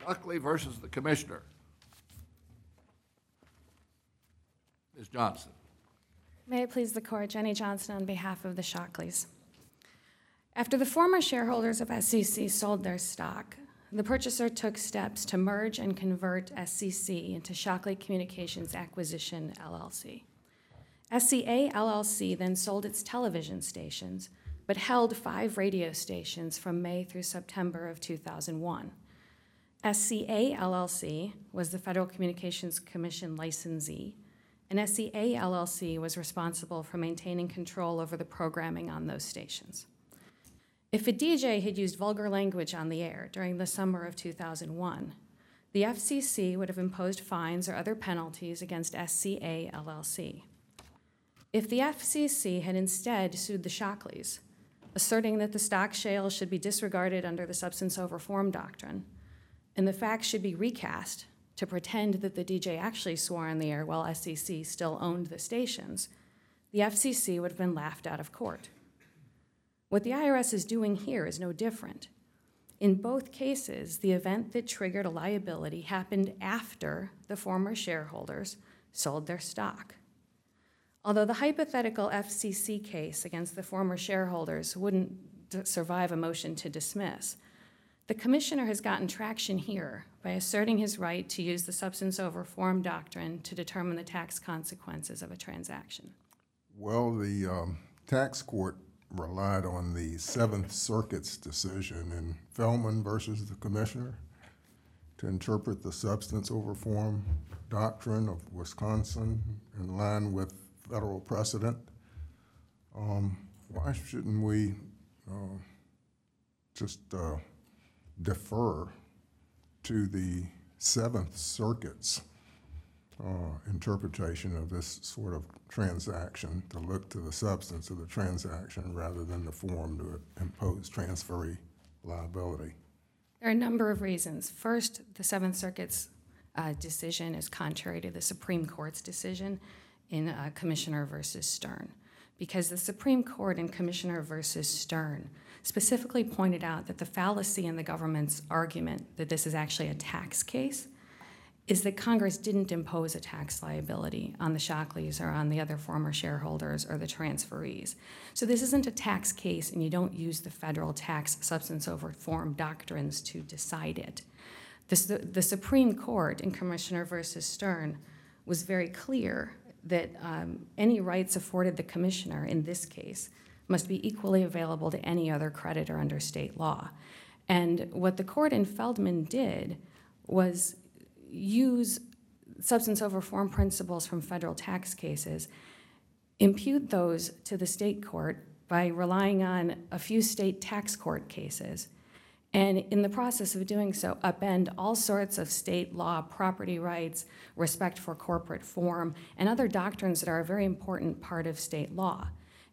Shockley versus the Commissioner. Ms. Johnson. May it please the Court, Jenny Johnson on behalf of the Shockleys. After the former shareholders of SCC sold their stock, the purchaser took steps to merge and convert SCC into Shockley Communications Acquisition, LLC. SCA, LLC then sold its television stations, but held 5 radio stations from May through September of 2001. SCA, LLC was the Federal Communications Commission licensee, and SCA, LLC was responsible for maintaining control over the programming on those stations. If a DJ had used vulgar language on the air during the summer of 2001, the FCC would have imposed fines or other penalties against SCA, LLC. If the FCC had instead sued the Shockleys, asserting that the stock sales should be disregarded under the substance over form doctrine, and the facts should be recast to pretend that the DJ actually swore on the air while SCC still owned the stations, the FCC would have been laughed out of court. What the IRS is doing here is no different. In both cases, the event that triggered a liability happened after the former shareholders sold their stock. Although the hypothetical FCC case against the former shareholders wouldn't survive a motion to dismiss, the Commissioner has gotten traction here by asserting his right to use the substance over form doctrine to determine the tax consequences of a transaction. Well, the tax court relied on the Seventh Circuit's decision in Feldman versus the Commissioner to interpret the substance over form doctrine of Wisconsin in line with federal precedent. Why shouldn't we just defer to the Seventh Circuit's interpretation of this sort of transaction, to look to the substance of the transaction rather than the form to impose transferee liability? There are a number of reasons. First, the Seventh Circuit's decision is contrary to the Supreme Court's decision in Commissioner versus Stern, because the Supreme Court in Commissioner versus Stern specifically pointed out that the fallacy in the government's argument that this is actually a tax case is that Congress didn't impose a tax liability on the Shockleys or on the other former shareholders or the transferees. So this isn't a tax case, and you don't use the federal tax substance over form doctrines to decide it. The Supreme Court in Commissioner versus Stern was very clear that any rights afforded the Commissioner in this case must be equally available to any other creditor under state law. And what the court in Feldman did was use substance over form principles from federal tax cases, impute those to the state court by relying on a few state tax court cases, and in the process of doing so, upend all sorts of state law, property rights, respect for corporate form, and other doctrines that are a very important part of state law.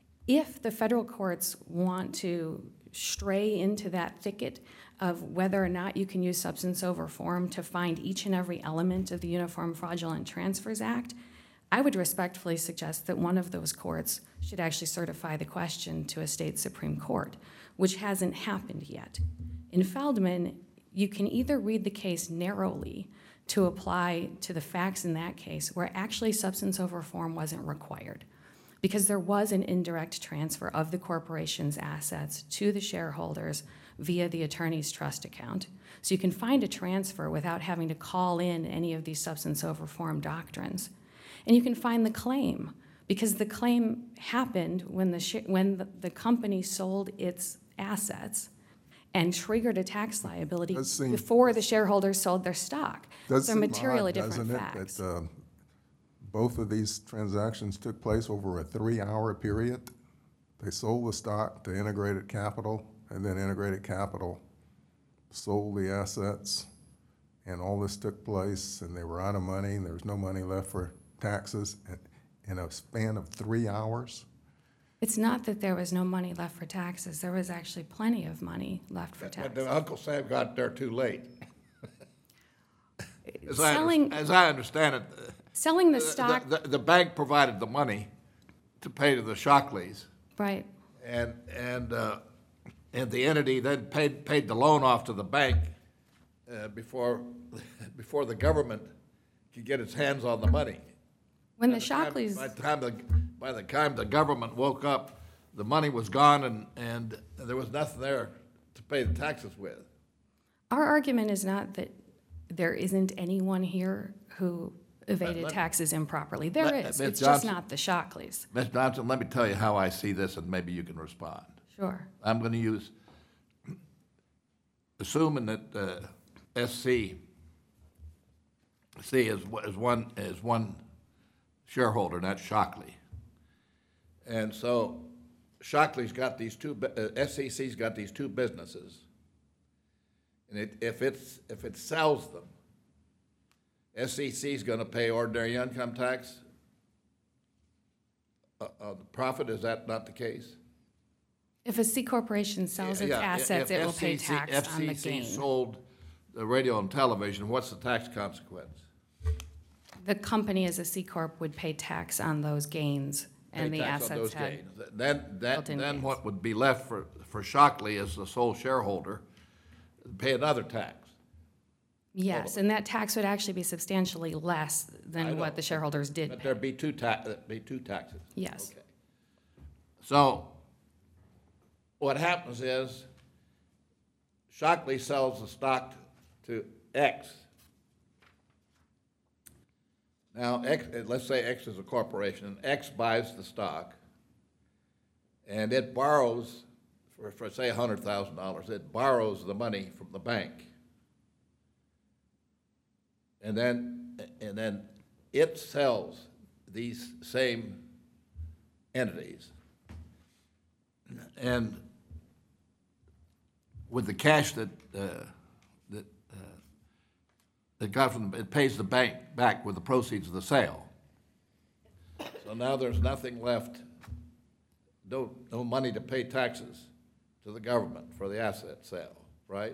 If the federal courts want to stray into that thicket of whether or not you can use substance over form to find each and every element of the Uniform Fraudulent Transfers Act, I would respectfully suggest that one of those courts should actually certify the question to a state Supreme Court, which hasn't happened yet. In Feldman, you can either read the case narrowly to apply to the facts in that case where actually substance over form wasn't required, because there was an indirect transfer of the corporation's assets to the shareholders via the attorney's trust account. So you can find a transfer without having to call in any of these substance over form doctrines. And you can find the claim, because the claim happened when the company sold its assets and triggered a tax liability before the shareholders sold their stock. They're materially different facts. That both of these transactions took place over a 3-hour period? They sold the stock to Integrated Capital, and then Integrated Capital sold the assets, and all this took place, and they were out of money, and there was no money left for taxes in a span of 3 hours? It's not that there was no money left for taxes. There was actually plenty of money left for taxes. But Uncle Sam got there too late. As I understand it, selling the stock. The bank provided the money to pay to the Shockleys. Right. And the entity then paid the loan off to the bank, before, before the government could get its hands on the money. When By the the time- Shockleys, By the time the government woke up, the money was gone and there was nothing there to pay the taxes with. our argument is not that there isn't anyone here who evaded let- taxes improperly. There is. Ms. It's just Johnson. not the Shockleys. Ms. Johnson, let me tell you how I see this, and maybe you can respond. Sure. I'm going to use, assuming that SCC is one shareholder, and that's Shockley. And so Shockley's got these SCC's got these two businesses. And if it sells them, SCC's going to pay ordinary income tax on the profit. Is that not the case? If a C corporation sells its Yeah, assets, if it will pay FCC tax on the gain. sold the radio and television, what's the tax consequence? The company as a C corp would pay tax on those gains and Pay the tax on assets those had. gains. built-in Then gains. what would be left for Shockley as the sole shareholder, pay another tax. Yes, and that tax would actually be substantially less I than know, what the shareholders did But pay. there'd be two taxes. Yes. Okay. So what happens is Shockley sells the stock to X. Now, let's say X is a corporation, and X buys the stock, and it borrows, for say $100,000, it borrows the money from the bank. And then it sells these same entities. And with the cash that it got from, it pays the bank back with the proceeds of the sale. So now there's nothing left, no money to pay taxes to the government for the asset sale, right?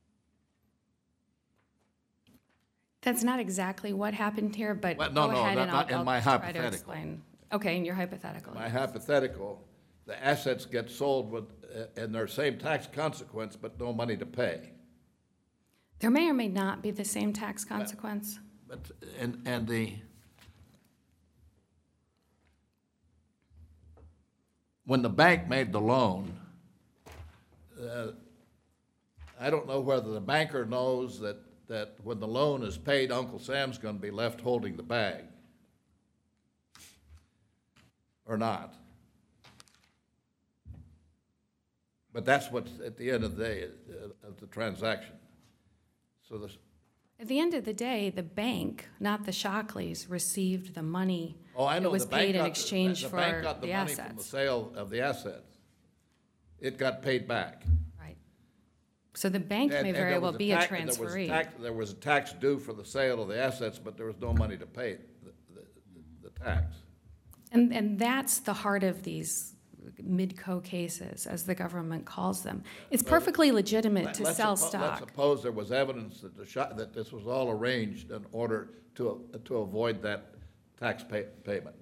That's not exactly what happened here, but Well, go no, ahead and not in I'll my try to hypothetical. explain. Okay, in your hypothetical. My hypothetical, the assets get sold with, and their same tax consequence, but no money to pay. There may or may not be the same tax consequence. But, and when the bank made the loan, I don't know whether the banker knows that when the loan is paid, Uncle Sam's gonna be left holding the bag. Or not. But that's what's at the end of the day of the transaction. So this, At the end of the day, the bank, not the Shockleys, received the money oh, I know. that was the bank paid in got- exchange the for bank got the the money from the assets. sale of the assets. It got paid back. Right. So the bank may And very there well was be a tax- and transferee. There was a tax due for the sale of the assets, but there was no money to pay the tax. And that's the heart of these Midco cases, as the government calls them. It's perfectly legitimate to Let's sell Let's stock. suppose there was evidence that that this was all arranged in order to avoid that tax payment.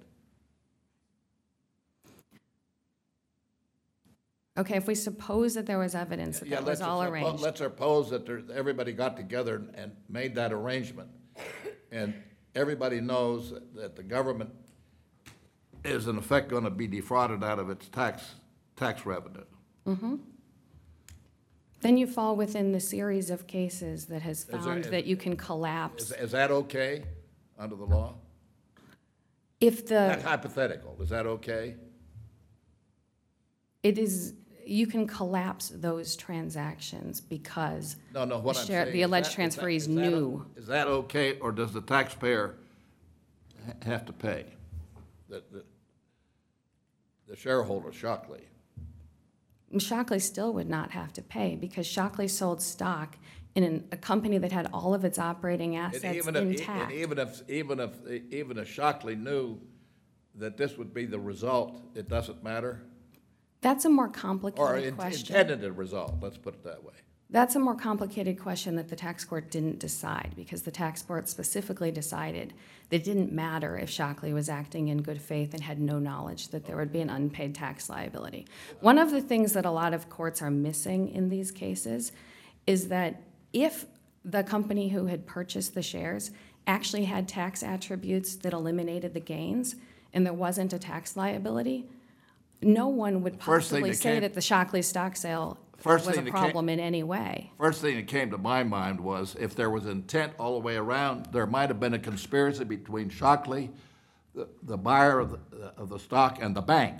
Okay, if we suppose that there was evidence that that was all arranged. Let's suppose that everybody got together and made that arrangement, and everybody knows that the government is in effect going to be defrauded out of its tax revenue. Then you fall within the series of cases that has there- found that you can collapse. Is that okay under the law? If That the, hypothetical, is that okay? it is, you can collapse those transactions because No, what I'm saying. the alleged transferees knew. Is that okay, or does the taxpayer have to pay? The shareholder, Shockley. Shockley still would not have to pay because Shockley sold stock in a company that had all of its operating And assets even intact. if Shockley knew that this would be the result, it doesn't matter? That's a more Or complicated question. intended a result, let's put it that way. That's a more complicated question that the tax court didn't decide because the tax court specifically decided that it didn't matter if Shockley was acting in good faith and had no knowledge that there would be an unpaid tax liability. One of the things that a lot of courts are missing in these cases is that if the company who had purchased the shares actually had tax attributes that eliminated the gains, and there wasn't a tax liability, no one would First thing possibly that say came- that the Shockley stock sale First was a thing that came- problem in any way. First thing that came to my mind was if there was intent all the way around, there might have been a conspiracy between Shockley, the buyer of the stock, and the bank.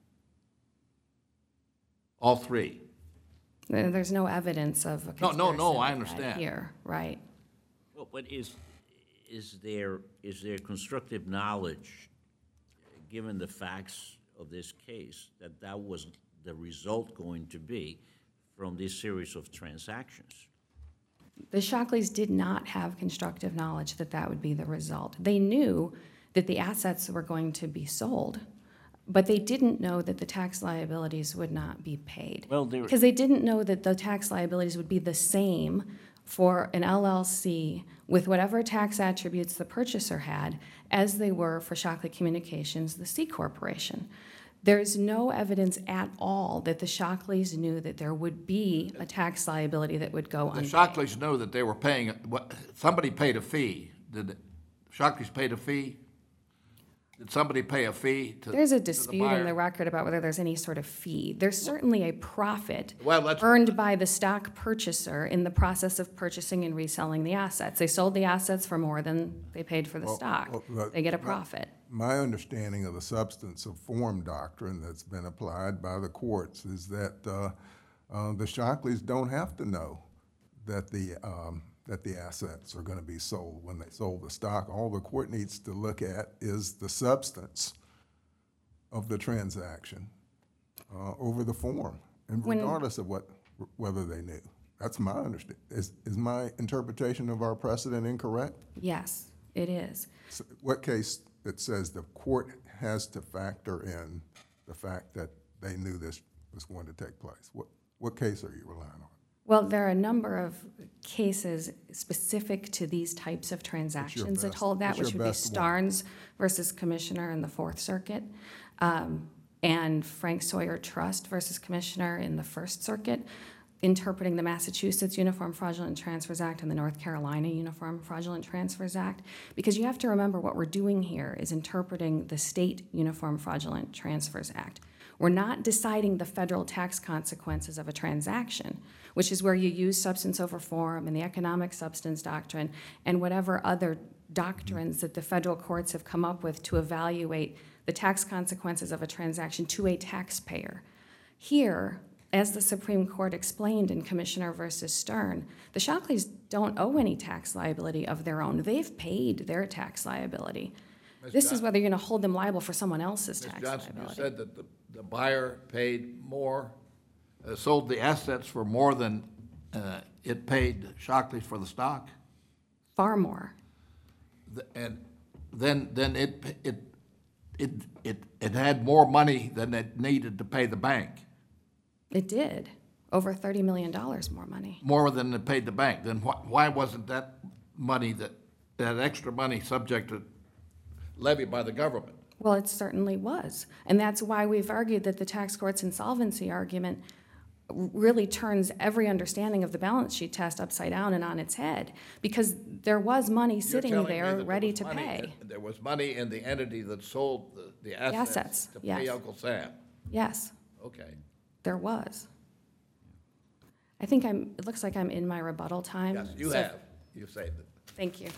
All three. There's no evidence of a No, conspiracy no, I like that understand. here, right? Well, but is there constructive knowledge, given the facts of this case, that was the result going to be from this series of transactions? The Shockleys did not have constructive knowledge that that would be the result. They knew that the assets were going to be sold, but they didn't know that the tax liabilities would not be paid. Well, because they didn't know that the tax liabilities would be the same for an LLC with whatever tax attributes the purchaser had as they were for Shockley Communications, the C Corporation. There's no evidence at all that the Shockleys knew that there would be a tax liability that would go The unpaid. Shockleys knew that they were paying, somebody paid a fee. Did the Shockleys paid a fee? Did somebody pay a fee to There's a to dispute buyer? in the record about whether there's any sort of fee. There's certainly a profit Well, that's- earned by the stock purchaser in the process of purchasing and reselling the assets. They sold the assets for more than they paid for the stock. They get a profit. My understanding of the substance of form doctrine that's been applied by the courts is that the Shockleys don't have to know that the assets are going to be sold when they sold the stock. All the court needs to look at is the substance of the transaction over the form, and regardless of whether they knew. That's my understanding. Is my interpretation of our precedent incorrect? Yes, it is. So what case that says the court has to factor in the fact that they knew this was going to take place? What case are you relying on? Well, there are a number of cases specific to these types of transactions that best- hold that, what's your which would be best one? Starnes versus Commissioner in the Fourth Circuit, and Frank Sawyer Trust versus Commissioner in the First Circuit, interpreting the Massachusetts Uniform Fraudulent Transfers Act and the North Carolina Uniform Fraudulent Transfers Act. Because you have to remember what we're doing here is interpreting the state Uniform Fraudulent Transfers Act. We're not deciding the federal tax consequences of a transaction, which is where you use substance over form and the economic substance doctrine and whatever other doctrines that the federal courts have come up with to evaluate the tax consequences of a transaction to a taxpayer. Here, as the Supreme Court explained in Commissioner versus Stern, the Shockleys don't owe any tax liability of their own. They've paid their tax liability. This is whether you're going to hold them liable for someone else's Ms. tax Johnson, you liability. said that the buyer paid more, sold the assets for more than it paid Shockley for the stock? Far more. And then it had more money than it needed to pay the bank, It did. Over $30 million more money. more than it paid the bank. Then why wasn't that money, that extra money subject to levy by the government? Well, it certainly was. And that's why we've argued that the tax court's insolvency argument really turns every understanding of the balance sheet test upside down and on its head, because there was money You're sitting telling me there that ready was to money- pay. There was money in the entity that sold the assets to pay yes. Uncle Sam? Yes, Okay. there was. I think it looks like I'm in my rebuttal time. Yes, you so- have. You've saved it. Thank you.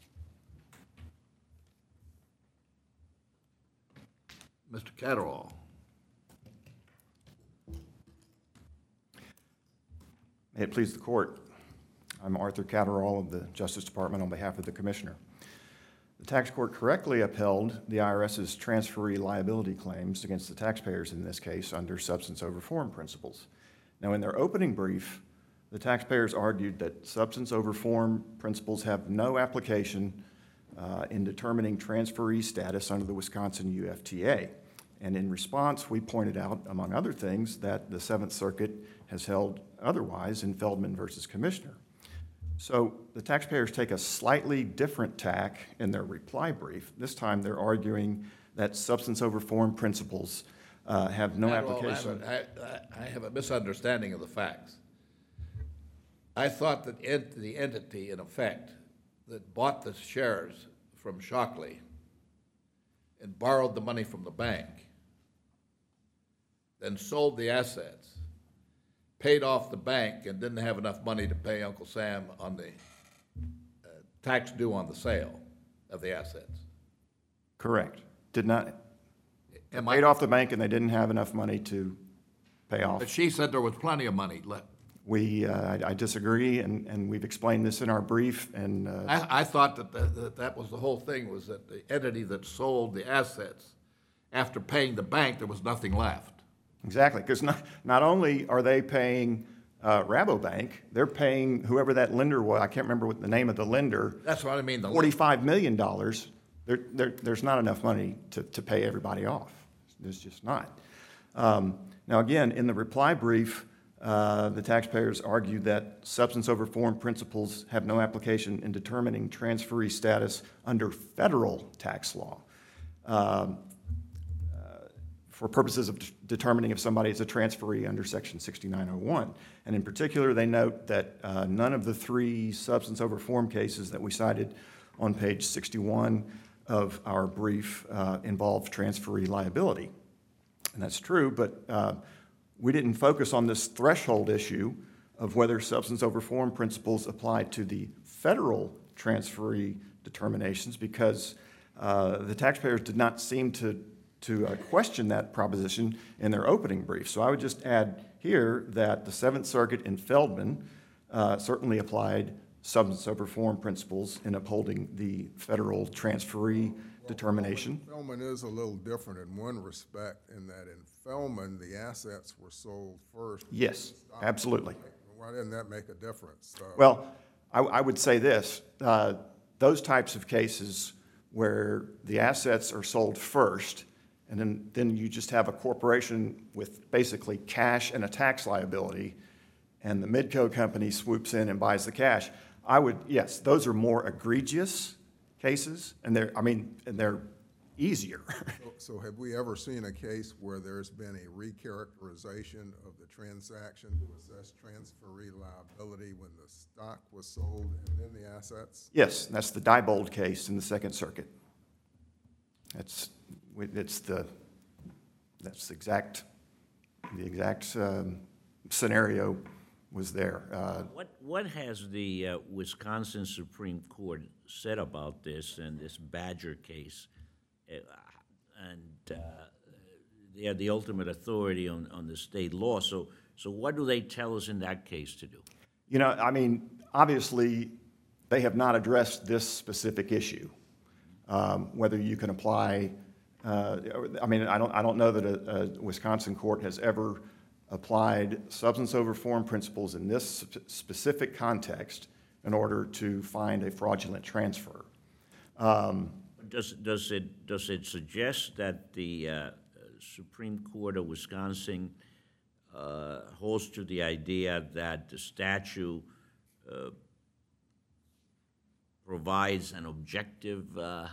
Mr. Catterall. May it please the court. I'm Arthur Catterall of the Justice Department on behalf of the Commissioner. The tax court correctly upheld the IRS's transferee liability claims against the taxpayers in this case under substance over form principles. Now, in their opening brief, the taxpayers argued that substance over form principles have no application in determining transferee status under the Wisconsin UFTA. And in response, we pointed out, among other things, that the Seventh Circuit has held otherwise in Feldman versus Commissioner. So the taxpayers take a slightly different tack in their reply brief. This time they're arguing that substance over form principles have no Catterall, application. I have a misunderstanding of the facts. I thought that the entity, in effect, that bought the shares from Shockley and borrowed the money from the bank, then sold the assets, paid off the bank, and didn't have enough money to pay Uncle Sam on the tax due on the sale of the assets. Correct. Did not, Am paid off the bank and they didn't have enough money to pay off. But she said there was plenty of money left. I disagree, and we've explained this in our brief, and I thought that was the whole thing, was that the entity that sold the assets, after paying the bank, there was nothing left. exactly, because not only are they paying Rabobank, they're paying whoever that lender was, I can't remember what the name of the lender, That's what I mean. $45 million. There's not enough money to pay everybody off. There's just not. Now, again, in the reply brief, the taxpayers argue that substance over form principles have no application in determining transferee status under federal tax law for purposes of determining if somebody is a transferee under Section 6901. And in particular, they note that none of the three substance over form cases that we cited on page 61 of our brief involve transferee liability. And that's true, but we didn't focus on this threshold issue of whether substance over form principles apply to the federal transferee determinations because the taxpayers did not seem to question that proposition in their opening brief. So I would just add here that the Seventh Circuit in Feldman certainly applied substance over form principles in upholding the federal transferee determination. Feldman is a little different in one respect, in that in Feldman, the assets were sold first. Yes, absolutely. Why didn't that make a difference? Well, I would say this. Those types of cases where the assets are sold first, and then you just have a corporation with basically cash and a tax liability, and the Midco company swoops in and buys the cash, yes, those are more egregious cases, and they're easier. So have we ever seen a case where there's been a recharacterization of the transaction to assess transferee liability when the stock was sold and then the assets? Yes, that's the Diebold case in the Second Circuit. That's the exact scenario was there. What has the Wisconsin Supreme Court said about this and this Badger case? And they are the ultimate authority on the state law. So what do they tell us in that case to do? Obviously, they have not addressed this specific issue. Whether you can apply, I don't know that a Wisconsin court has ever applied substance over form principles in this specific context in order to find a fraudulent transfer. Does it suggest that the Supreme Court of Wisconsin holds to the idea that the statute provides an objective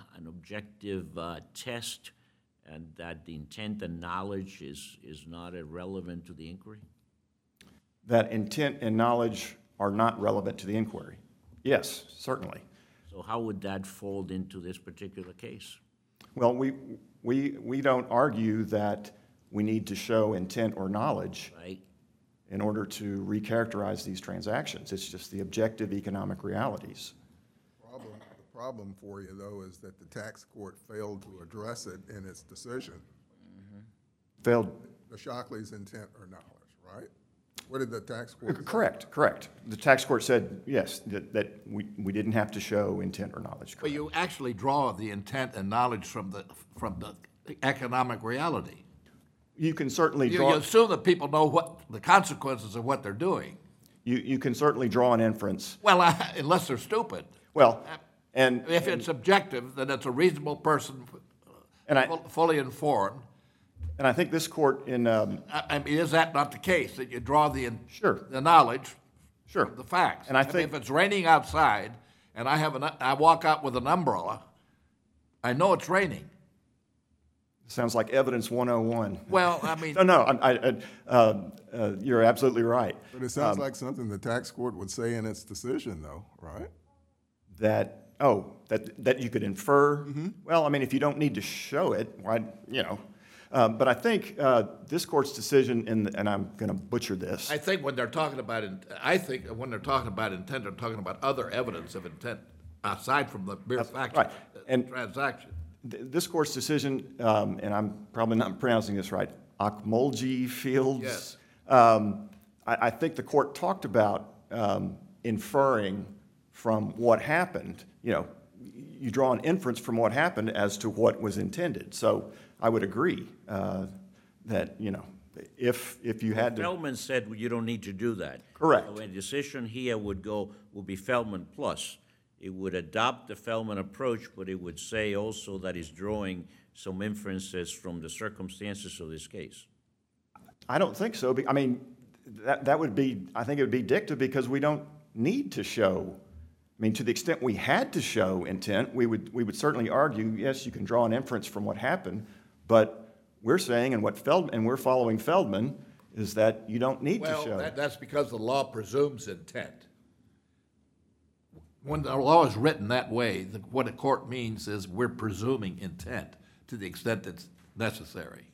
test, and that the intent and knowledge is not irrelevant to the inquiry? That intent and knowledge are not relevant to the inquiry. Yes, certainly. So how would that fold into this particular case? Well, we don't argue that we need to show intent or knowledge Right. in order to recharacterize these transactions. It's just the objective economic realities. The problem for you, though, is that the tax court failed to address it in its decision. Failed. The Shockley's intent or knowledge, right? What did the tax court say? Correct. The tax court said, yes, that we didn't have to show intent or knowledge. But you actually draw the intent and knowledge from the economic reality. You can certainly You draw. assume that people know what the consequences of what they're doing. You can certainly draw an inference. Well, unless they're stupid. Well, and If it's objective, then it's a reasonable person, And fully informed. I think this court in I mean, is that not the case, that you draw the Sure. the knowledge Sure. from the facts? And I mean, think- if it's raining outside and I walk out with an umbrella, I know it's raining. Sounds like evidence 101. Well, I mean, You're absolutely right. But it sounds like something the tax court would say in its decision, though, right? That you could infer. Well, I mean, if you don't need to show it, why, but I think this court's decision, and I'm going to butcher this. I think when they're talking about intent, they're talking about other evidence of intent aside from the mere fact right. of And- the transaction. This court's decision, and I'm probably not pronouncing this right, Akmolji Fields. Yes. I think the court talked about inferring from what happened. You draw an inference from what happened as to what was intended. So I would agree that, if you had to. Feldman said you don't need to do that. Correct. So a decision here would be Feldman plus. It would adopt the Feldman approach, but it would say also that it's drawing some inferences from the circumstances of this case. I don't think so. I mean, that would be, I think it would be dicta because we don't need to show. I mean, to the extent we had to show intent, we would certainly argue, yes, you can draw an inference from what happened, but we're saying, and we're following Feldman, is that you don't need to show. Well, that's because the law presumes intent. When the law is written that way, what a court means is we're presuming intent to the extent that's necessary.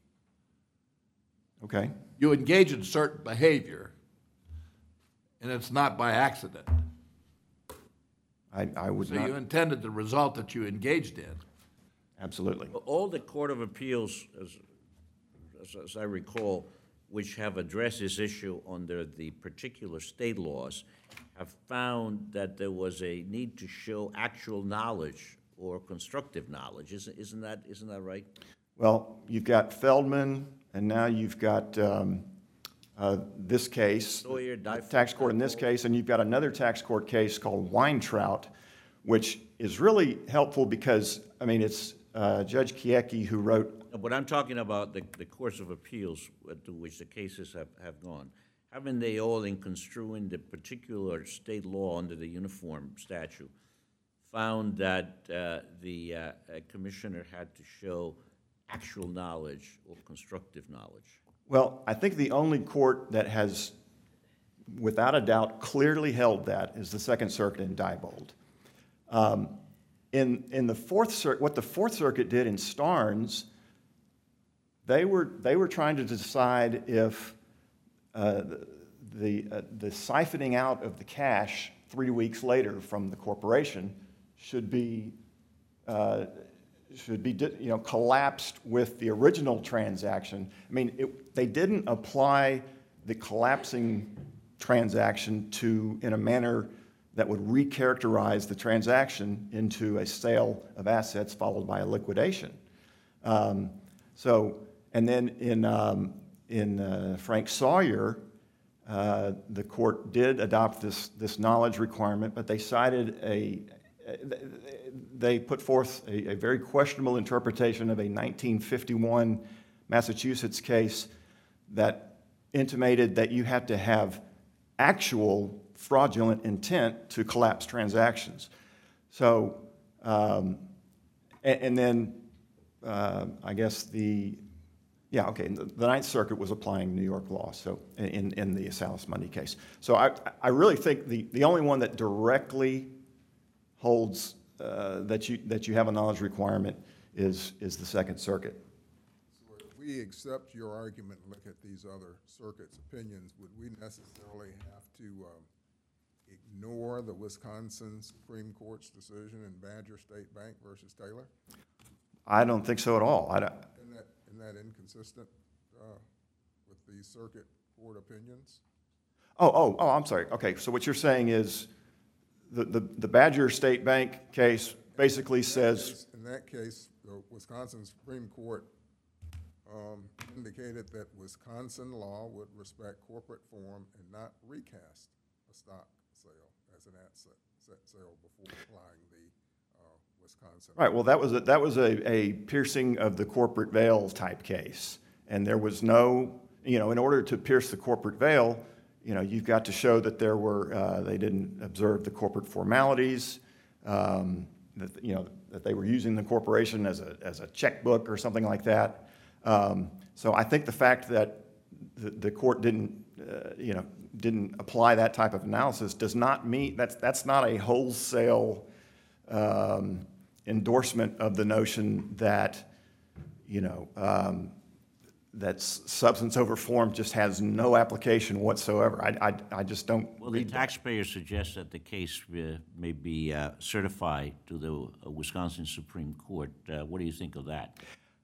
Okay. You engage in certain behavior, and it's not by accident. I would So not. you intended the result that you engaged in. Absolutely. All the Court of Appeals, as I recall, which have addressed this issue under the particular state laws, have found that there was a need to show actual knowledge or constructive knowledge. Isn't that right? Well, you've got Feldman, and now you've got this case, Sawyer, tax court in this case, and you've got another tax court case called Weintraut, which is really helpful because, I mean, it's Judge Kiecki who wrote. But I'm talking about the courts of appeals to which the cases have gone. Haven't they all, in construing the particular state law under the uniform statute, found that the commissioner had to show actual knowledge or constructive knowledge? Well, I think the only court that has, without a doubt, clearly held that is the Second Circuit in Diebold. In the Fourth Circuit, what the Fourth Circuit did in Starnes, they were trying to decide if the siphoning out of the cash 3 weeks later from the corporation should be collapsed with the original transaction. I mean, they didn't apply the collapsing transaction in a manner that would recharacterize the transaction into a sale of assets followed by a liquidation. And then in Frank Sawyer, the court did adopt this knowledge requirement, but they put forth a very questionable interpretation of a 1951 Massachusetts case that intimated that you had to have actual fraudulent intent to collapse transactions. So, and then I guess the Ninth Circuit was applying New York law, so in the Salas Mundy case. So I really think the only one that directly holds that you have a knowledge requirement is the Second Circuit. So if we accept your argument and look at these other circuits' opinions, would we necessarily have to ignore the Wisconsin Supreme Court's decision in Badger State Bank versus Taylor? I don't think so at all. Isn't that inconsistent with the circuit court opinions? Oh, I'm sorry. Okay, so what you're saying is the Badger State Bank case basically says. In that case, the Wisconsin Supreme Court indicated that Wisconsin law would respect corporate form and not recast a stock sale as an asset sale before applying the Wisconsin. Right. Well, that was a piercing of the corporate veil type case, and there was no, in order to pierce the corporate veil, you've got to show that they didn't observe the corporate formalities, that, you know, that they were using the corporation as a checkbook or something like that. So I think the fact that the court didn't apply that type of analysis does not mean, that's not a wholesale endorsement of the notion that, you know, that substance over form just has no application whatsoever. I just don't Well, the read that. taxpayer suggests that the case may be certified to the Wisconsin Supreme Court. What do you think of that?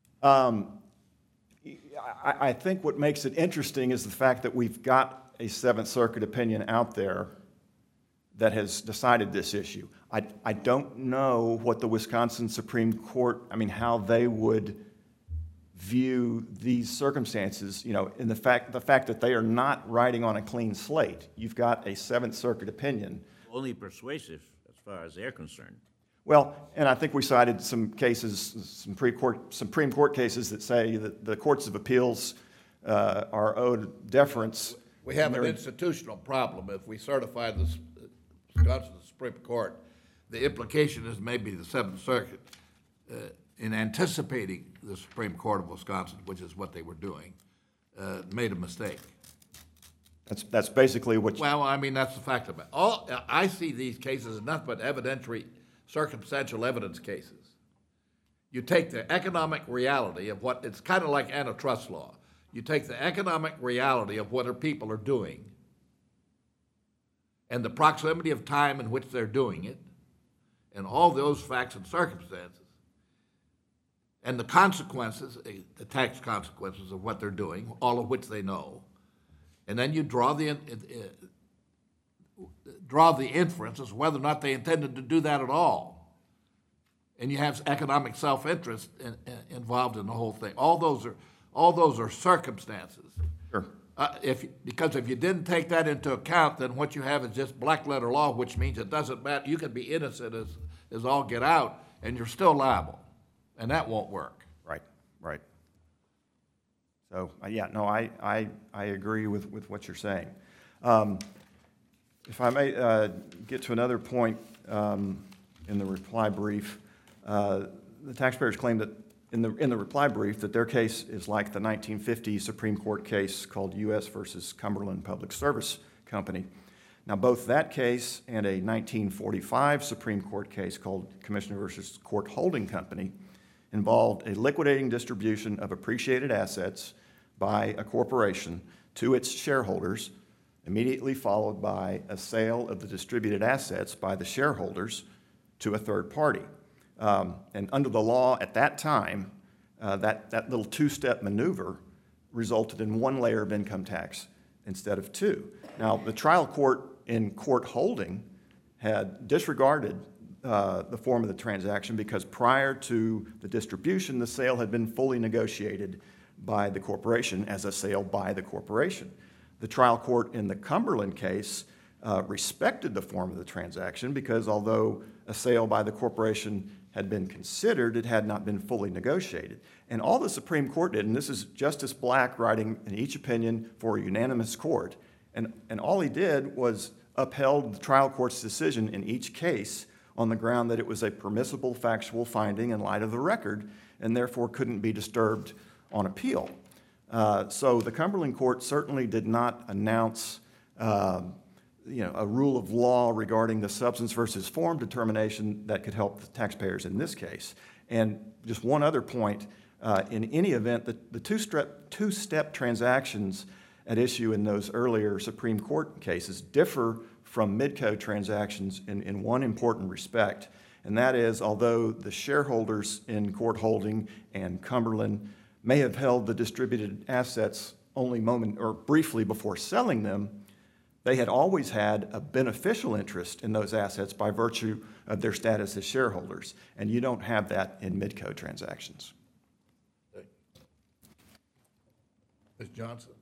I think what makes it interesting is the fact that we've got a Seventh Circuit opinion out there that has decided this issue. I don't know what the Wisconsin Supreme Court, I mean, how they would view these circumstances, you know, in the fact that they are not writing on a clean slate. You've got a Seventh Circuit opinion. Only persuasive as far as they're concerned. Well, and I think we cited some cases, Supreme Court cases that say that the courts of appeals are owed deference. We have an institutional problem. If we certify the Wisconsin Supreme Court, the implication is maybe the Seventh Circuit, in anticipating the Supreme Court of Wisconsin, which is what they were doing, made a mistake. That's basically what you... Well, I mean, that's the fact of it. I see these cases as nothing but evidentiary, circumstantial evidence cases. You take the economic reality of what, it's kind of like antitrust law. You take the economic reality of what people are doing and the proximity of time in which they're doing it and all those facts and circumstances and the consequences, the tax consequences of what they're doing, all of which they know, and then you draw the inferences whether or not they intended to do that at all. And you have economic self-interest involved in the whole thing. All those are circumstances. Sure. Because if you didn't take that into account, then what you have is just black letter law, which means it doesn't matter. You can be innocent as all get out, and you're still liable, and that won't work. Right. So, yeah, no, I agree with what you're saying. If I may get to another point in the reply brief, the taxpayers claim that in the reply brief that their case is like the 1950 Supreme Court case called U.S. versus Cumberland Public Service Company. Now, both that case and a 1945 Supreme Court case called Commissioner versus Court Holding Company involved a liquidating distribution of appreciated assets by a corporation to its shareholders, immediately followed by a sale of the distributed assets by the shareholders to a third party. And under the law at that time, that little two-step maneuver resulted in one layer of income tax instead of two. Now, the trial court in Court Holding had disregarded the form of the transaction because prior to the distribution, the sale had been fully negotiated by the corporation as a sale by the corporation. The trial court in the Cumberland case respected the form of the transaction because although a sale by the corporation had been considered, it had not been fully negotiated. And all the Supreme Court did, and this is Justice Black writing in each opinion for a unanimous court, and all he did was upheld the trial court's decision in each case on the ground that it was a permissible factual finding in light of the record and therefore couldn't be disturbed on appeal. So the Cumberland court certainly did not announce a rule of law regarding the substance versus form determination that could help the taxpayers in this case. And just one other point, in any event, the two-step transactions at issue in those earlier Supreme Court cases differ from Midco transactions in one important respect, and that is although the shareholders in Court Holding and Cumberland may have held the distributed assets only briefly before selling them, they had always had a beneficial interest in those assets by virtue of their status as shareholders, and you don't have that in Midco transactions. Ms. Johnson?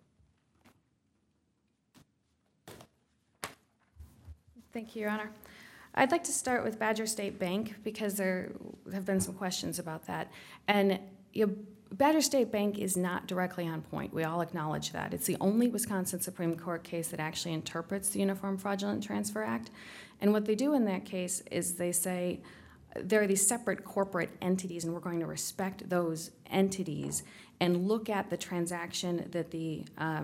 Thank you, Your Honor. I'd like to start with Badger State Bank because there have been some questions about that. And Badger State Bank is not directly on point. We all acknowledge that. It's the only Wisconsin Supreme Court case that actually interprets the Uniform Fraudulent Transfer Act. And what they do in that case is they say there are these separate corporate entities, and we're going to respect those entities and look at the transaction that the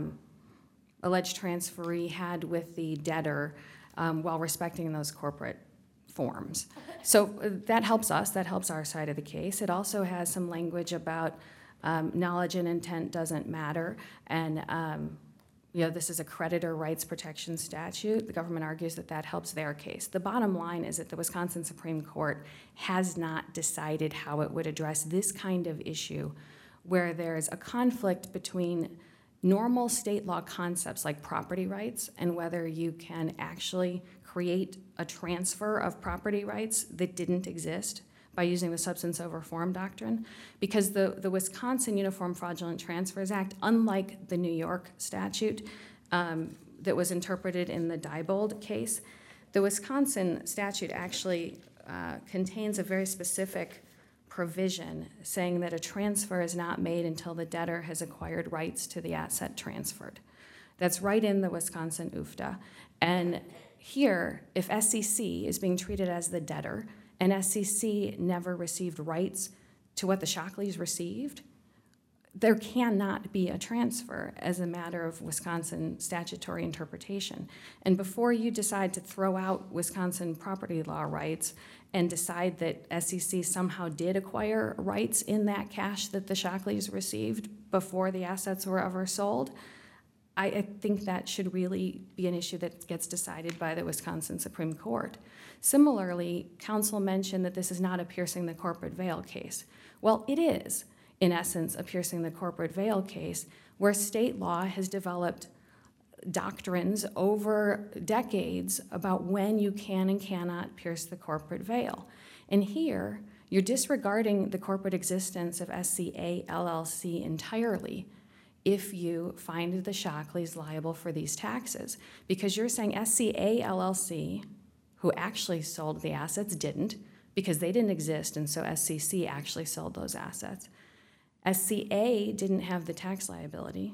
alleged transferee had with the debtor while respecting those corporate forms. So that helps us, that helps our side of the case. It also has some language about knowledge and intent doesn't matter, and this is a creditor rights protection statute. The government argues that that helps their case. The bottom line is that the Wisconsin Supreme Court has not decided how it would address this kind of issue where there's a conflict between normal state law concepts like property rights and whether you can actually create a transfer of property rights that didn't exist by using the substance over form doctrine, because the Wisconsin Uniform Fraudulent Transfers Act, unlike the New York statute that was interpreted in the Diebold case, the Wisconsin statute actually contains a very specific provision saying that a transfer is not made until the debtor has acquired rights to the asset transferred. That's right in the Wisconsin UFTA. And here, if SEC is being treated as the debtor, and SEC never received rights to what the Shockleys received, there cannot be a transfer as a matter of Wisconsin statutory interpretation. And before you decide to throw out Wisconsin property law rights and decide that SEC somehow did acquire rights in that cash that the Shockleys received before the assets were ever sold, I think that should really be an issue that gets decided by the Wisconsin Supreme Court. Similarly, counsel mentioned that this is not a piercing the corporate veil case. Well, it is, in essence, a piercing the corporate veil case where state law has developed doctrines over decades about when you can and cannot pierce the corporate veil. And here, you're disregarding the corporate existence of SCA LLC entirely if you find the Shockleys liable for these taxes, because you're saying SCA LLC, who actually sold the assets, didn't, because they didn't exist, and so SCC actually sold those assets. SCA didn't have the tax liability.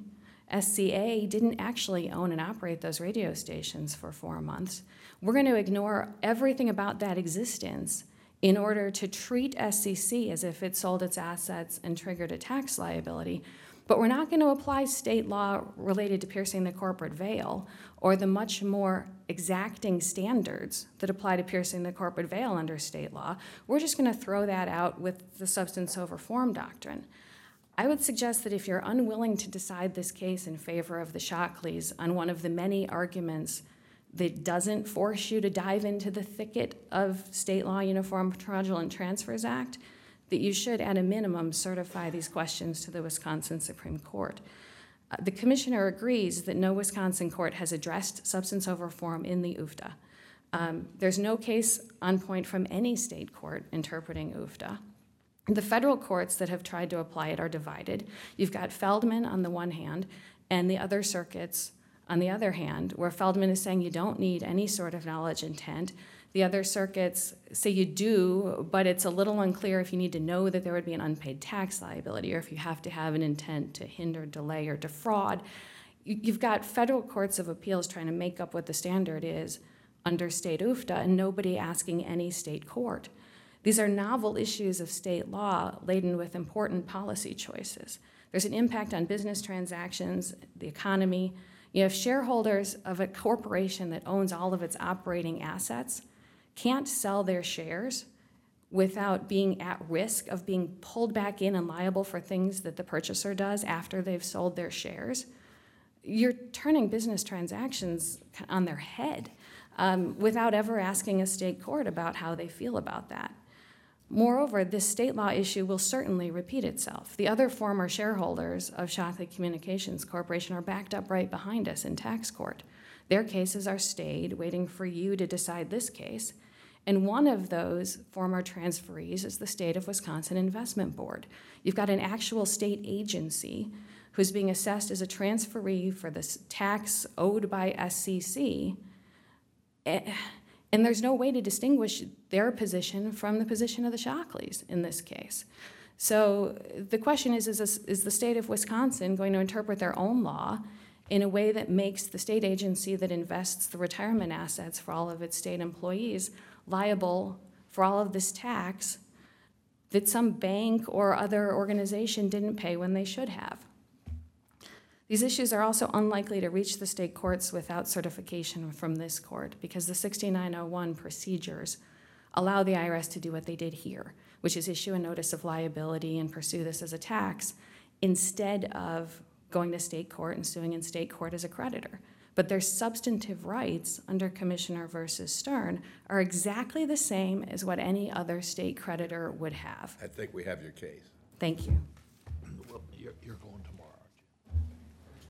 SCA didn't actually own and operate those radio stations for 4 months. We're going to ignore everything about that existence in order to treat SCC as if it sold its assets and triggered a tax liability. But we're not going to apply state law related to piercing the corporate veil or the much more exacting standards that apply to piercing the corporate veil under state law. We're just going to throw that out with the substance over form doctrine. I would suggest that if you're unwilling to decide this case in favor of the Shockleys on one of the many arguments that doesn't force you to dive into the thicket of state law Uniform Fraudulent Transfers Act, that you should, at a minimum, certify these questions to the Wisconsin Supreme Court. The commissioner agrees that no Wisconsin court has addressed substance over form in the UFTA. There's no case on point from any state court interpreting UFTA. The federal courts that have tried to apply it are divided. You've got Feldman on the one hand, and the other circuits on the other hand, where Feldman is saying you don't need any sort of knowledge intent. The other circuits say you do, but it's a little unclear if you need to know that there would be an unpaid tax liability or if you have to have an intent to hinder, delay, or defraud. You've got federal courts of appeals trying to make up what the standard is under state UFTA and nobody asking any state court. These are novel issues of state law laden with important policy choices. There's an impact on business transactions, the economy. You have shareholders of a corporation that owns all of its operating assets can't sell their shares without being at risk of being pulled back in and liable for things that the purchaser does after they've sold their shares. You're turning business transactions on their head without ever asking a state court about how they feel about that. Moreover, this state law issue will certainly repeat itself. The other former shareholders of Shockley Communications Corporation are backed up right behind us in tax court. Their cases are stayed, waiting for you to decide this case. And one of those former transferees is the State of Wisconsin Investment Board. You've got an actual state agency who's being assessed as a transferee for this tax owed by SCC. And there's no way to distinguish their position from the position of the Shockleys in this case. So the question is the state of Wisconsin going to interpret their own law in a way that makes the state agency that invests the retirement assets for all of its state employees liable for all of this tax that some bank or other organization didn't pay when they should have. These issues are also unlikely to reach the state courts without certification from this court, because the 6901 procedures allow the IRS to do what they did here, which is issue a notice of liability and pursue this as a tax, instead of going to state court and suing in state court as a creditor. But their substantive rights under Commissioner versus Stern are exactly the same as what any other state creditor would have. I think we have your case. Thank you. Well, you're going tomorrow.